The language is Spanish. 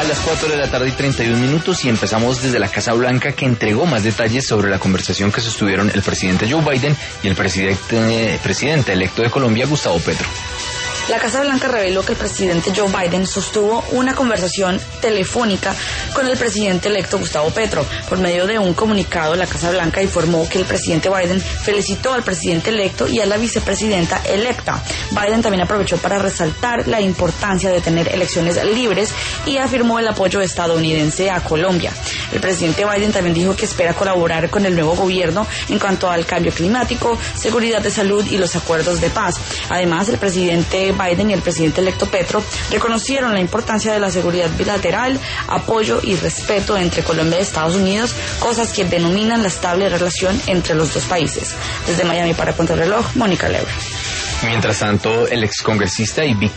A las 4:31 y empezamos desde la Casa Blanca, que entregó más detalles sobre la conversación que sostuvieron el presidente Joe Biden y el presidente electo de Colombia, Gustavo Petro. La Casa Blanca reveló que el presidente Joe Biden sostuvo una conversación telefónica con el presidente electo Gustavo Petro. Por medio de un comunicado, la Casa Blanca informó que el presidente Biden felicitó al presidente electo y a la vicepresidenta electa. Biden también aprovechó para resaltar la importancia de tener elecciones libres y afirmó el apoyo estadounidense a Colombia. El presidente Biden también dijo que espera colaborar con el nuevo gobierno en cuanto al cambio climático, seguridad de salud y los acuerdos de paz. Además, el presidente Biden y el presidente electo Petro reconocieron la importancia de la seguridad bilateral, apoyo y respeto entre Colombia y Estados Unidos, cosas que denominan la estable relación entre los dos países. Desde Miami para Contrarreloj, Mónica Lebra. Mientras tanto, el excongresista y